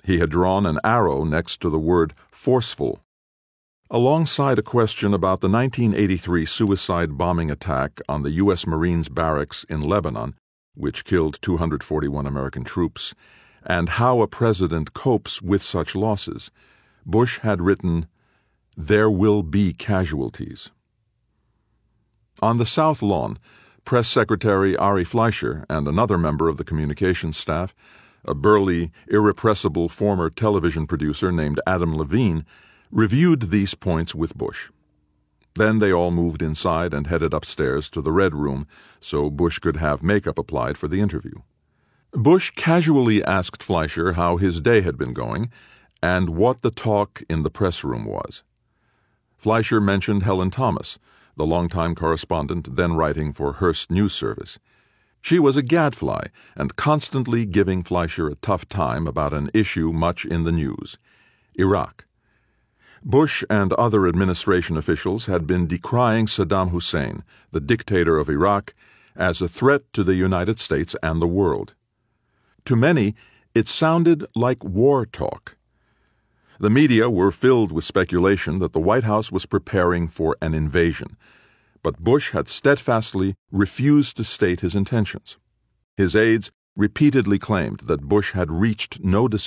He had drawn an arrow next to the word forceful. Alongside a question about the 1983 suicide bombing attack on the U.S. Marines barracks in Lebanon, which killed 241 American troops, and how a president copes with such losses, Bush had written, "There will be casualties." On the South Lawn, Press Secretary Ari Fleischer and another member of the communications staff, a burly, irrepressible former television producer named Adam Levine, reviewed these points with Bush. Then they all moved inside and headed upstairs to the Red Room so Bush could have makeup applied for the interview. Bush casually asked Fleischer how his day had been going and what the talk in the press room was. Fleischer mentioned Helen Thomas, the longtime correspondent then writing for Hearst News Service. She was a gadfly and constantly giving Fleischer a tough time about an issue much in the news: Iraq. Bush and other administration officials had been decrying Saddam Hussein, the dictator of Iraq, as a threat to the United States and the world. To many, it sounded like war talk. The media were filled with speculation that the White House was preparing for an invasion, but Bush had steadfastly refused to state his intentions. His aides repeatedly claimed that Bush had reached no decision